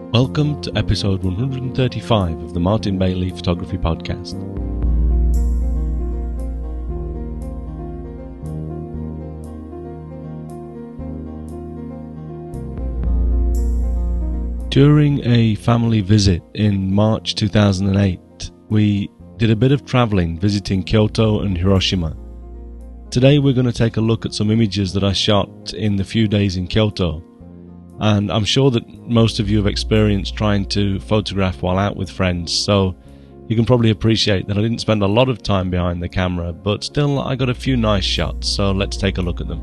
Welcome to episode 135 of the Martin Bailey Photography Podcast. During a family visit in March 2008, we did a bit of travelling visiting Kyoto and Hiroshima. Today we're going to take a look at some images that I shot in the few days in Kyoto. And I'm sure that most of you have experienced trying to photograph while out with friends, so you can probably appreciate that I didn't spend a lot of time behind the camera, but still I got a few nice shots, so let's take a look at them.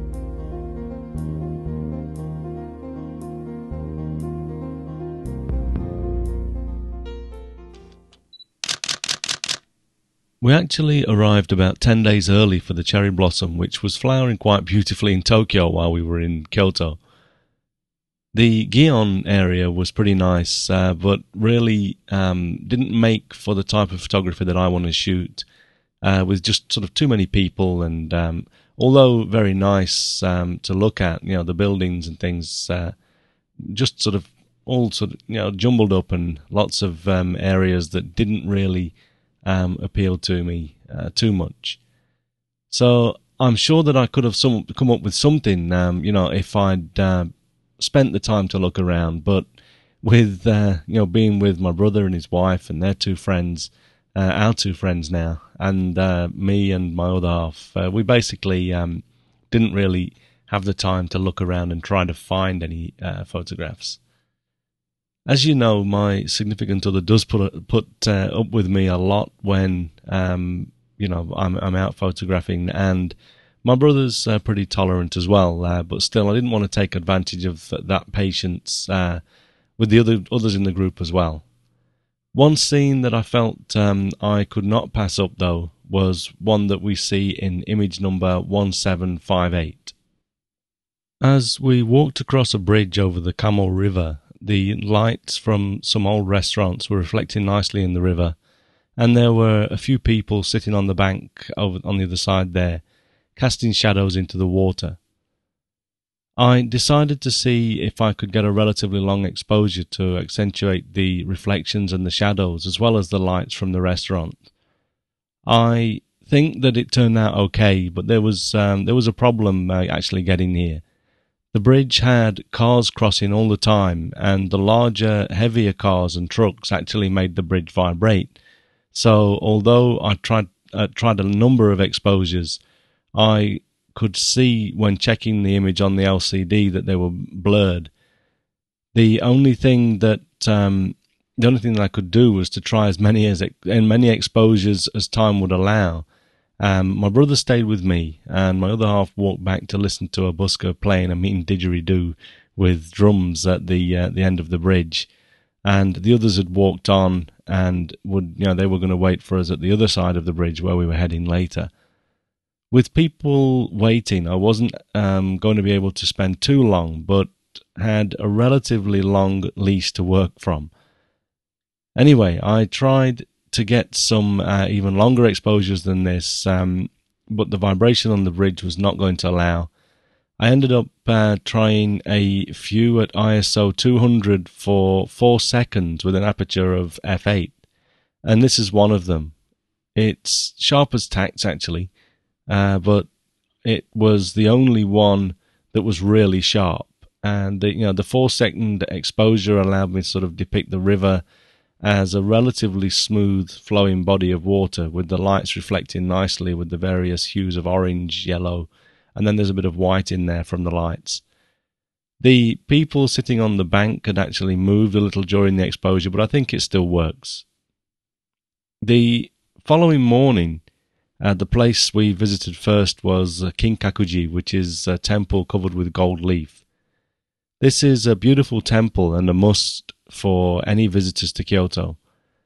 We actually arrived about 10 days early for the cherry blossom, which was flowering quite beautifully in Tokyo while we were in Kyoto. The Gion area was pretty nice, but really didn't make for the type of photography that I want to shoot, with just sort of too many people, and although very nice to look at, you know, the buildings and things, just sort of all sort of, you know, jumbled up, and lots of areas that didn't really appeal to me too much. So I'm sure that I could have come up with something, you know, if I'd spent the time to look around, but with being with my brother and his wife and their two friends, our two friends now, and me and my other half, we basically didn't really have the time to look around and try to find any photographs. As you know, my significant other does put up with me a lot when I'm out photographing, and my brother's pretty tolerant as well, but still I didn't want to take advantage of that patience with the others in the group as well. One scene that I felt I could not pass up, though, was one that we see in image number 1758. As we walked across a bridge over the Kamo River, the lights from some old restaurants were reflecting nicely in the river, and there were a few people sitting on the bank over on the other side there, casting shadows into the water. I decided to see if I could get a relatively long exposure to accentuate the reflections and the shadows, as well as the lights from the restaurant. I think that it turned out okay, but there was a problem actually getting here. The bridge had cars crossing all the time, and the larger, heavier cars and trucks actually made the bridge vibrate. So although I tried a number of exposures, I could see when checking the image on the LCD that they were blurred. The only thing that I could do was to try as many exposures as time would allow. My brother stayed with me, and my other half walked back to listen to a busker playing a mean didgeridoo with drums at the end of the bridge, and the others had walked on and they were going to wait for us at the other side of the bridge where we were heading later. With people waiting, I wasn't going to be able to spend too long, but had a relatively long leash to work from. Anyway, I tried to get some even longer exposures than this, but the vibration on the bridge was not going to allow. I ended up trying a few at ISO 200 for 4 seconds with an aperture of f8, and this is one of them. It's sharp as tacks actually, but it was the only one that was really sharp, and the 4 second exposure allowed me to sort of depict the river as a relatively smooth flowing body of water, with the lights reflecting nicely with the various hues of orange, yellow, and then there's a bit of white in there from the lights. The people sitting on the bank had actually moved a little during the exposure, but I think it still works. The following morning, the place we visited first was Kinkakuji, which is a temple covered with gold leaf. This is a beautiful temple and a must for any visitors to Kyoto.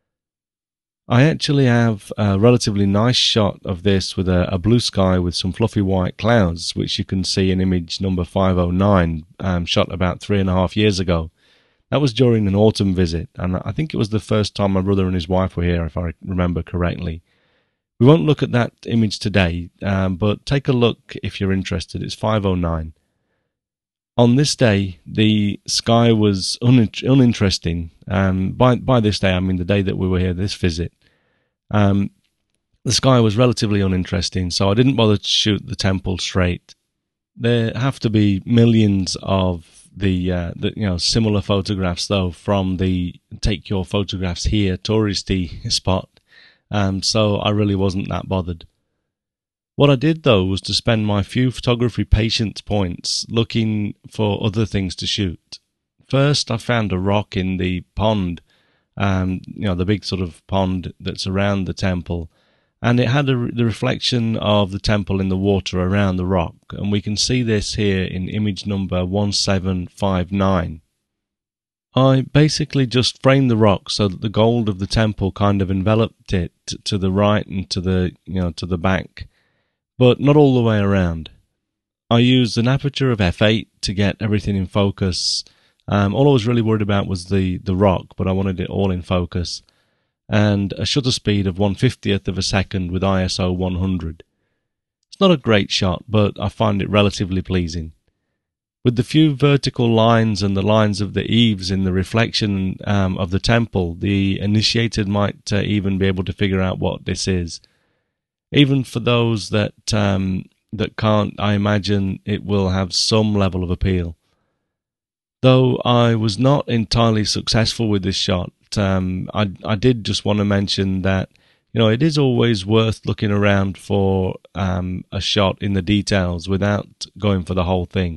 I actually have a relatively nice shot of this with a blue sky with some fluffy white clouds, which you can see in image number 509, shot about 3.5 years ago. That was during an autumn visit, and I think it was the first time my brother and his wife were here, if I remember correctly. We won't look at that image today, but take a look if you're interested. It's 509. On this day, the sky was uninteresting. By this day, I mean the day that we were here, this visit. The sky was relatively uninteresting, so I didn't bother to shoot the temple straight. There have to be millions of the similar photographs though from the Take Your Photographs Here touristy spot. So I really wasn't that bothered. What I did though was to spend my few photography patience points looking for other things to shoot. First, I found a rock in the pond, the big sort of pond that's around the temple, and it had the reflection of the temple in the water around the rock, and we can see this here in image number 1759. I basically just framed the rock so that the gold of the temple kind of enveloped it to the right and to the back, but not all the way around. I used an aperture of f8 to get everything in focus. All I was really worried about was the rock, but I wanted it all in focus. And a shutter speed of 1/50th of a second with ISO 100. It's not a great shot, but I find it relatively pleasing. With the few vertical lines and the lines of the eaves in the reflection of the temple, the initiated might even be able to figure out what this is. Even for those that can't, I imagine it will have some level of appeal. Though I was not entirely successful with this shot, I did just want to mention that it is always worth looking around for a shot in the details without going for the whole thing.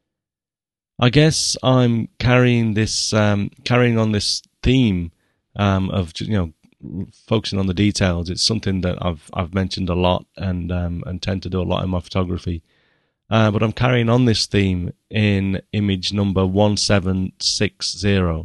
I guess I'm carrying on this theme of focusing on the details. It's something that I've mentioned a lot and tend to do a lot in my photography. But I'm carrying on this theme in image number 1760.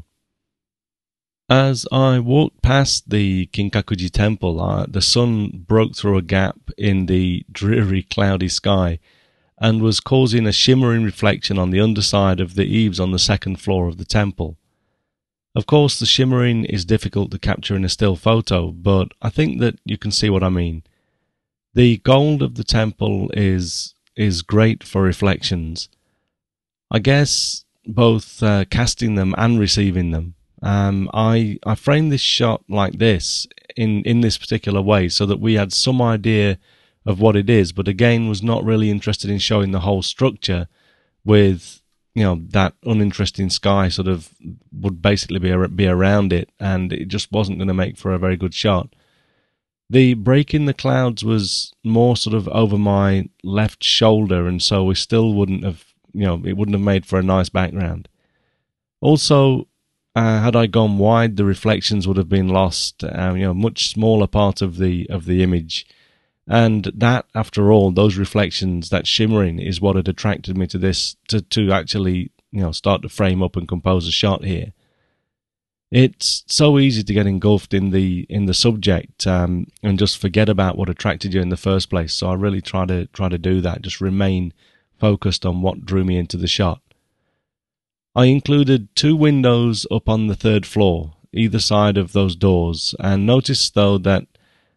As I walked past the Kinkakuji temple, the sun broke through a gap in the dreary cloudy sky and was causing a shimmering reflection on the underside of the eaves on the second floor of the temple. Of course, the shimmering is difficult to capture in a still photo, but I think that you can see what I mean. The gold of the temple is great for reflections. I guess both casting them and receiving them. I framed this shot like this in this particular way so that we had some idea of what it is, but again was not really interested in showing the whole structure with that uninteresting sky sort of would basically be around it, and it just wasn't going to make for a very good shot. The break in the clouds was more sort of over my left shoulder, and so we still wouldn't have, it wouldn't have made for a nice background. Also, had I gone wide, the reflections would have been lost, much smaller part of the image. And that, after all, those reflections, that shimmering, is what had attracted me to this, to actually, start to frame up and compose a shot here. It's so easy to get engulfed in the subject and just forget about what attracted you in the first place. So I really try to do that, just remain focused on what drew me into the shot. I included 2 windows up on the 3rd floor, either side of those doors, and noticed though that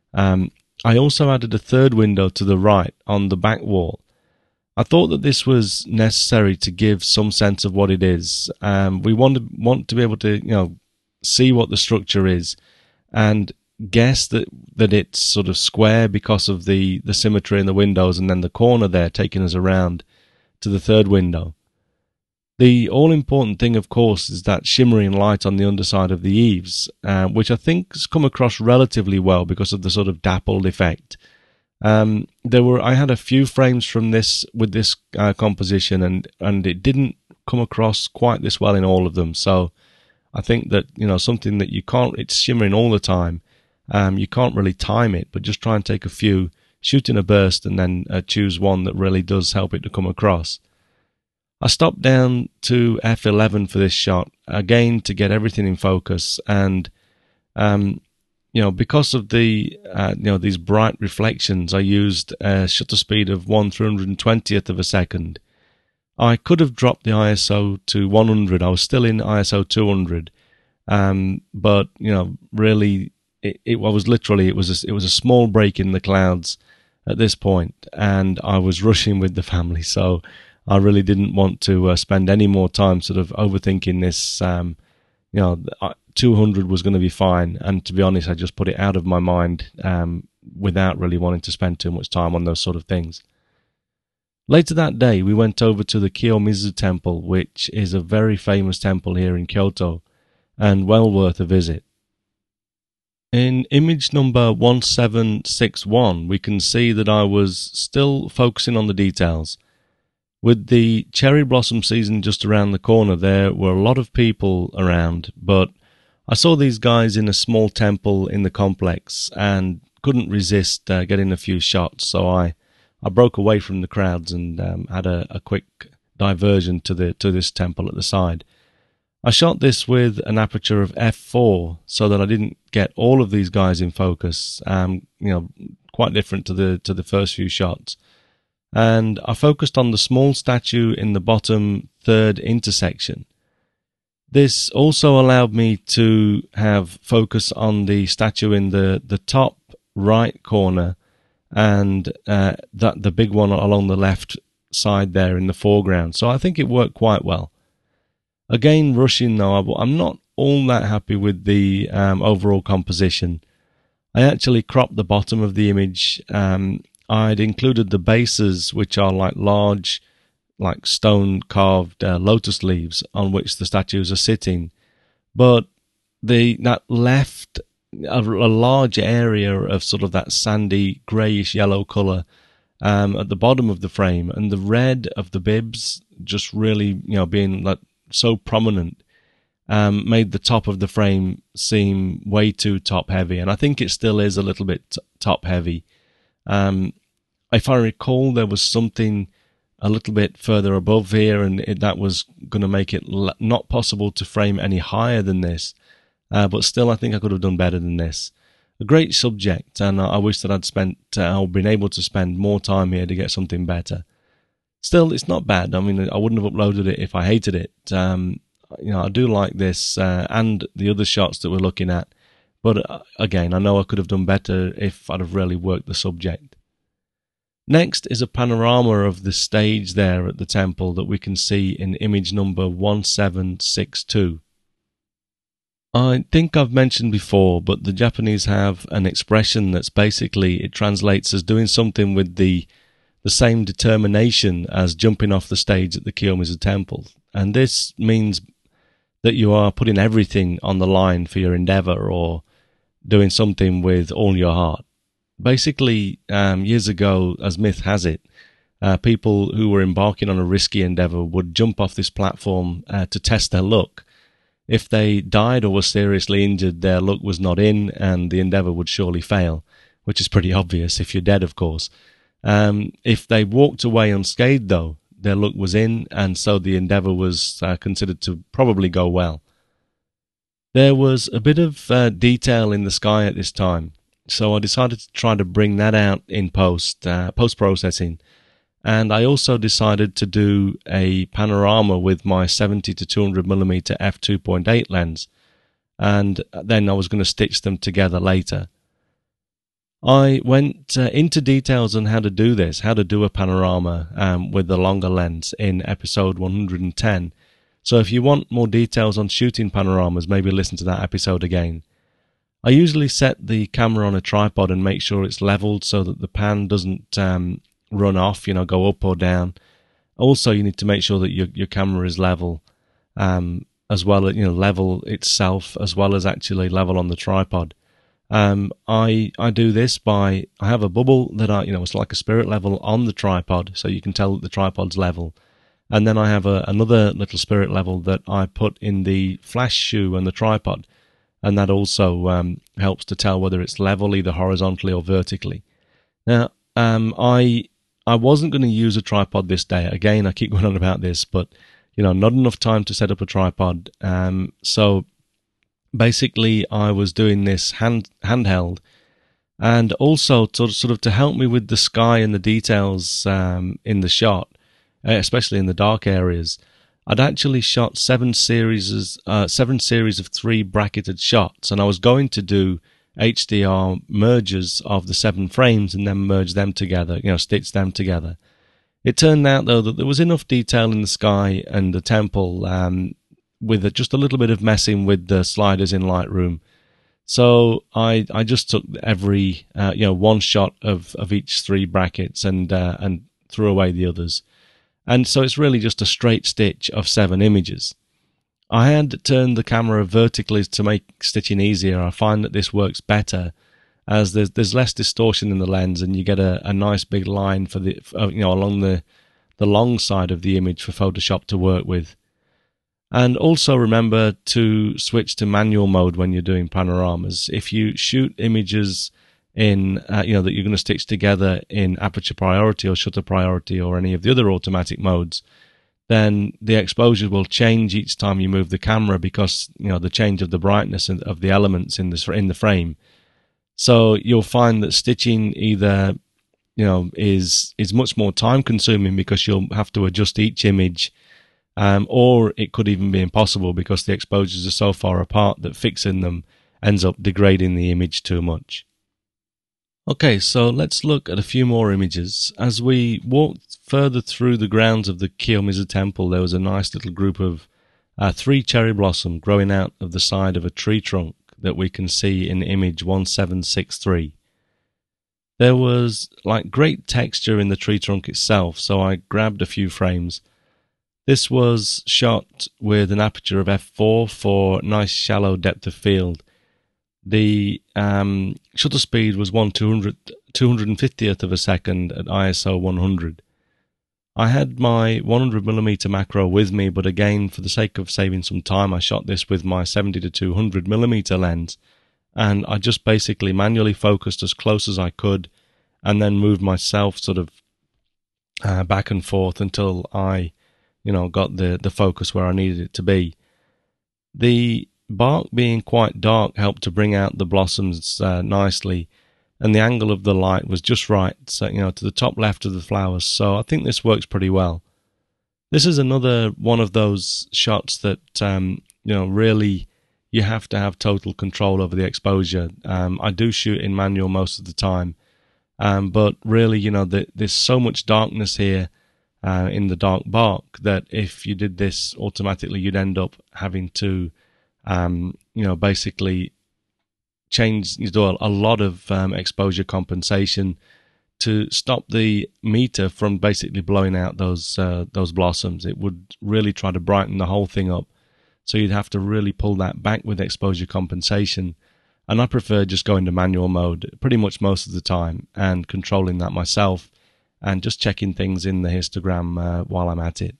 I also added a 3rd window to the right on the back wall. I thought that this was necessary to give some sense of what it is. We want to be able to see what the structure is and guess that it's sort of square because of the symmetry in the windows, and then the corner there taking us around to the 3rd window. The all-important thing, of course, is that shimmering light on the underside of the eaves, which I think has come across relatively well because of the sort of dappled effect. I had a few frames from this with this composition, and it didn't come across quite this well in all of them. So I think that something that it's shimmering all the time. You can't really time it, but just try and take a few, shoot in a burst, and then choose one that really does help it to come across. I stopped down to f11 for this shot, again to get everything in focus, and because of these bright reflections, I used a shutter speed of 1/320th of a second. I could have dropped the ISO to 100. I was still in ISO 200, but really, it was a small break in the clouds at this point, and I was rushing with the family, so I really didn't want to spend any more time sort of overthinking this. 200 was going to be fine, and to be honest, I just put it out of my mind without really wanting to spend too much time on those sort of things. Later that day, we went over to the Kiyomizu Temple, which is a very famous temple here in Kyoto, and well worth a visit. In image number 1761, we can see that I was still focusing on the details. With the cherry blossom season just around the corner, there were a lot of people around, but I saw these guys in a small temple in the complex and couldn't resist getting a few shots, so I broke away from the crowds and had a quick diversion to this temple at the side. I shot this with an aperture of f4 so that I didn't get all of these guys in focus. Quite different to the first few shots. And I focused on the small statue in the bottom third intersection. This also allowed me to have focus on the statue in the top right corner and the big one along the left side there in the foreground. So I think it worked quite well. Again, rushing though, I'm not all that happy with the overall composition. I actually cropped the bottom of the image. I'd included the bases, which are like large, like stone carved lotus leaves on which the statues are sitting, but that left a large area of sort of that sandy greyish yellow colour at the bottom of the frame, and the red of the bibs just really being like so prominent made the top of the frame seem way too top heavy, and I think it still is a little bit top heavy. If I recall, there was something a little bit further above here, and that was going to make it not possible to frame any higher than this. But still, I think I could have done better than this. A great subject, and I wish that I'd been able to spend more time here to get something better. Still, it's not bad. I mean, I wouldn't have uploaded it if I hated it. I do like this and the other shots that we're looking at. But again, I know I could have done better if I'd have really worked the subject. Next is a panorama of the stage there at the temple that we can see in image number 1762. I think I've mentioned before, but the Japanese have an expression that's basically, it translates as doing something with the same determination as jumping off the stage at the Kiyomizu Temple. And this means that you are putting everything on the line for your endeavor or doing something with all your heart. Basically, years ago, as myth has it, people who were embarking on a risky endeavor would jump off this platform to test their luck. If they died or were seriously injured, their luck was not in and the endeavor would surely fail, which is pretty obvious if you're dead, of course. If they walked away unscathed, though, their luck was in, and so the endeavor was considered to probably go well. There was a bit of detail in the sky at this time, so I decided to try to bring that out in post-processing. And I also decided to do a panorama with my 70 to 200mm f2.8 lens, and then I was going to stitch them together later. I went into details on how to do this, how to do a panorama with the longer lens in episode 110. So if you want more details on shooting panoramas, maybe listen to that episode again. I usually set the camera on a tripod and make sure it's leveled so that the pan doesn't run off, go up or down. Also, you need to make sure that your camera is level, as well as level itself, as well as actually level on the tripod. I do this by, I have a bubble that it's like a spirit level on the tripod, so you can tell that the tripod's level. And then I have another little spirit level that I put in the flash shoe and the tripod, and that also helps to tell whether it's level either horizontally or vertically. Now, I wasn't going to use a tripod this day. Again, I keep going on about this, but not enough time to set up a tripod. So basically, I was doing this handheld, and also sort of to help me with the sky and the details in the shot, especially in the dark areas. I'd actually shot seven series of 3 bracketed shots, and I was going to do HDR mergers of the 7 frames and then merge them together, stitch them together. It turned out, though, that there was enough detail in the sky and the temple with just a little bit of messing with the sliders in Lightroom. So I just took every one shot of each three brackets and threw away the others. And so it's really just a straight stitch of 7 images. I had turned the camera vertically to make stitching easier. I find that this works better as there's less distortion in the lens, and you get a nice big line for the along the long side of the image for Photoshop to work with. And also remember to switch to manual mode when you're doing panoramas. If you shoot images in that you're going to stitch together in aperture priority or shutter priority or any of the other automatic modes, then the exposure will change each time you move the camera because the change of the brightness of the elements in the frame. So you'll find that stitching either is much more time consuming because you'll have to adjust each image, or it could even be impossible because the exposures are so far apart that fixing them ends up degrading the image too much. Okay, so let's look at a few more images. As we walked further through the grounds of the Kiyomizu Temple, there was a nice little group of 3 cherry blossom growing out of the side of a tree trunk that we can see in image 1763. There was great texture in the tree trunk itself, so I grabbed a few frames. This was shot with an aperture of f4 for nice shallow depth of field. The shutter speed was 1/250th of a second at ISO 100. I had my 100mm macro with me, but again, for the sake of saving some time, I shot this with my 70-200mm lens, and I just basically manually focused as close as I could, and then moved myself sort of back and forth until I, got the focus where I needed it to be. The bark being quite dark helped to bring out the blossoms nicely, and the angle of the light was just right, so, to the top left of the flowers, so I think this works pretty well. This is another one of those shots that, really you have to have total control over the exposure. I do shoot in manual most of the time, but really, there's so much darkness here in the dark bark that if you did this automatically, you'd end up having to basically do a lot of exposure compensation to stop the meter from basically blowing out those blossoms. It would really try to brighten the whole thing up, so you'd have to really pull that back with exposure compensation. And I prefer just going to manual mode pretty much most of the time and controlling that myself and just checking things in the histogram while I'm at it.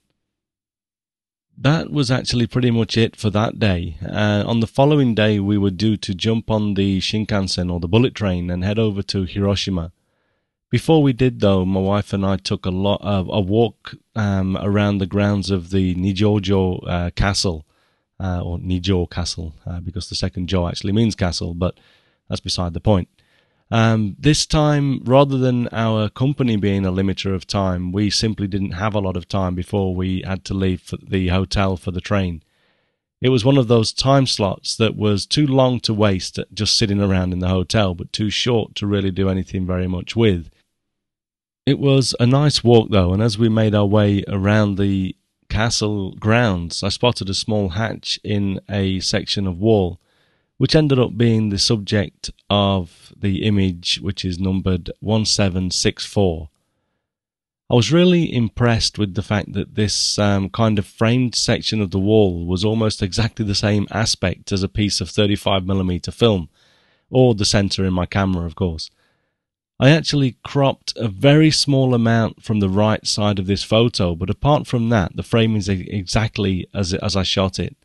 That was actually pretty much it for that day. On the following day, we were due to jump on the Shinkansen or the bullet train and head over to Hiroshima. Before we did, though, my wife and I took a walk around the grounds of the Nijojo Castle, or Nijo Castle, because the second Jo actually means castle, but that's beside the point. This time, rather than our company being a limiter of time, we simply didn't have a lot of time before we had to leave for the hotel for the train. It was one of those time slots that was too long to waste just sitting around in the hotel, but too short to really do anything very much with. It was a nice walk, though, and as we made our way around the castle grounds, I spotted a small hatch in a section of wall, which ended up being the subject of the image, which is numbered 1764. I was really impressed with the fact that this kind of framed section of the wall was almost exactly the same aspect as a piece of 35mm film, or the center in my camera, of course. I actually cropped a very small amount from the right side of this photo, but apart from that, the frame is exactly as I shot it.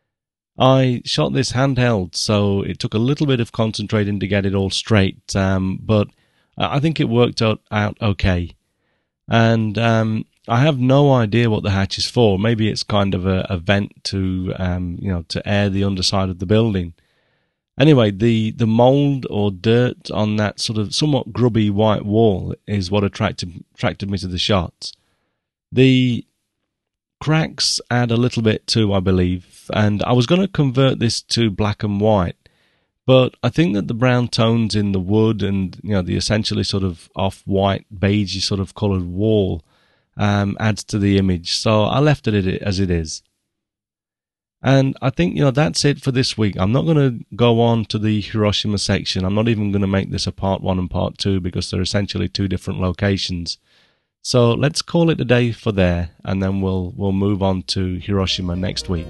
I shot this handheld, so it took a little bit of concentrating to get it all straight, but I think it worked out okay. And I have no idea what the hatch is for. Maybe it's kind of a vent to air the underside of the building. Anyway, the mold or dirt on that sort of somewhat grubby white wall is what attracted me to the shots. The cracks add a little bit too, I believe, and I was going to convert this to black and white, but I think that the brown tones in the wood and the essentially sort of off-white, beigey sort of coloured wall adds to the image. So I left it as it is. And I think, that's it for this week. I'm not going to go on to the Hiroshima section. I'm not even going to make this a part 1 and part 2 because they're essentially 2 different locations. So let's call it a day for there, and then we'll move on to Hiroshima next week.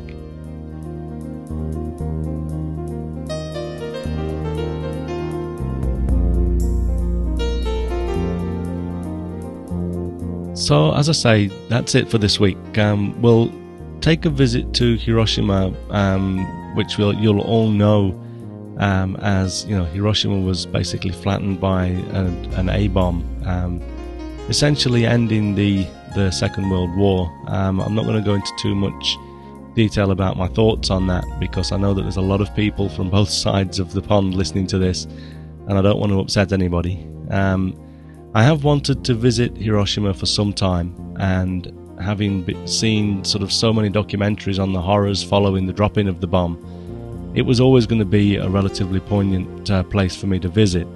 So, as I say, that's it for this week. We'll take a visit to Hiroshima, which you'll all know as, Hiroshima was basically flattened by an A-bomb, essentially ending the Second World War. I'm not going to go into too much detail about my thoughts on that because I know that there's a lot of people from both sides of the pond listening to this, and I don't want to upset anybody. I have wanted to visit Hiroshima for some time, and having seen sort of so many documentaries on the horrors following the dropping of the bomb, it was always going to be a relatively poignant place for me to visit.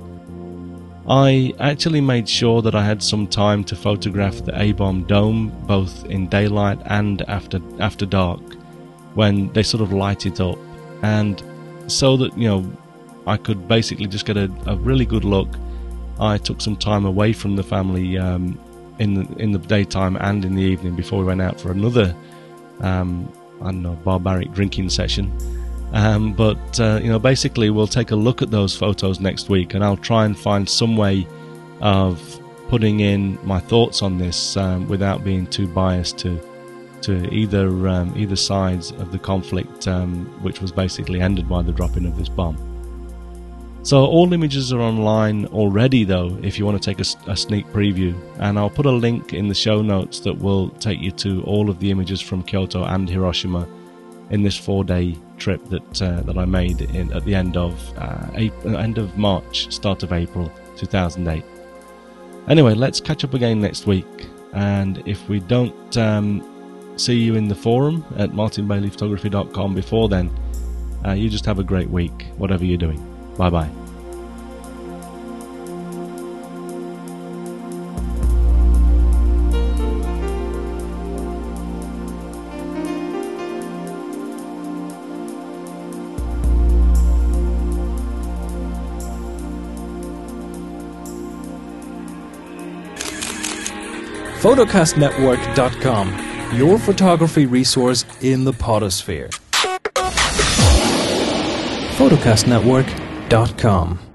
I actually made sure that I had some time to photograph the A-bomb dome, both in daylight and after dark, when they sort of light it up, and so that I could basically just get a really good look. I took some time away from the family in the daytime and in the evening before we went out for another barbaric drinking session. But basically we'll take a look at those photos next week, and I'll try and find some way of putting in my thoughts on this without being too biased to either sides of the conflict, which was basically ended by the dropping of this bomb. So all images are online already, though, if you want to take a sneak preview, and I'll put a link in the show notes that will take you to all of the images from Kyoto and Hiroshima in this 4-day trip that I made at the end of March, start of April 2008. Anyway, let's catch up again next week, and if we don't see you in the forum at martinbaileyphotography.com before then, you just have a great week, whatever you're doing. Bye-bye. PhotocastNetwork.com, your photography resource in the podosphere. PhotocastNetwork.com